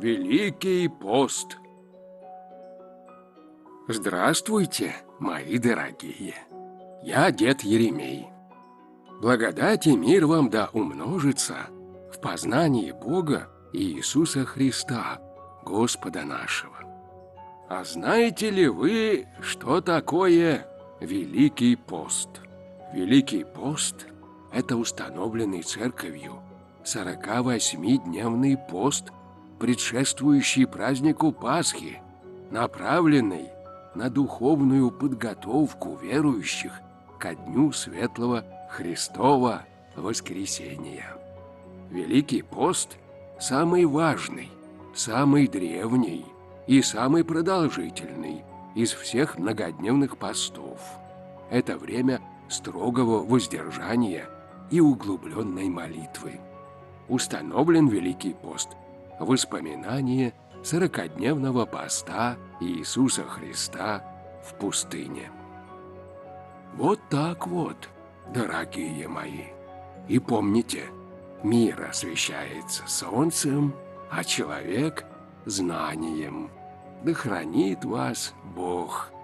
Великий пост. Здравствуйте, мои дорогие. Я дед Еремей. Благодать и мир вам да умножится в познании Бога и Иисуса Христа, Господа нашего. А знаете ли вы, что такое Великий пост? Великий пост – это установленный Церковью 48-дневный пост, предшествующий празднику Пасхи, направленный на духовную подготовку верующих ко дню Светлого Христова Воскресения. Великий пост – самый важный, самый древний и самый продолжительный из всех многодневных постов. Это время строгого воздержания и углубленной молитвы. Установлен Великий пост в воспоминание 40-дневного поста Иисуса Христа в пустыне. Вот так вот, дорогие мои. И помните, мир освещается солнцем, а человек – знанием. Да хранит вас Бог